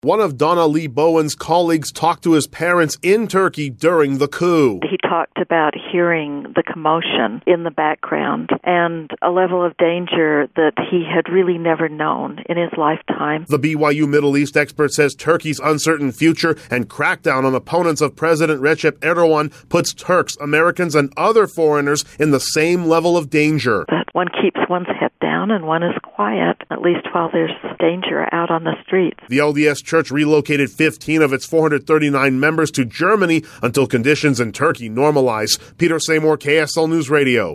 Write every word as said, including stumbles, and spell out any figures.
One of Donna Lee Bowen's colleagues talked to his parents in Turkey during the coup. He talked about hearing the commotion in the background and a level of danger that he had really never known in his lifetime. The B Y U Middle East expert says Turkey's uncertain future and crackdown on opponents of President Recep Erdogan puts Turks, Americans, and other foreigners in the same level of danger. But one keeps one's head down and one is quiet, at least while there's danger out on the streets. The L D S Church relocated fifteen of its four hundred thirty-nine members to Germany until conditions in Turkey normalize. Peter Seymour, K S L News Radio.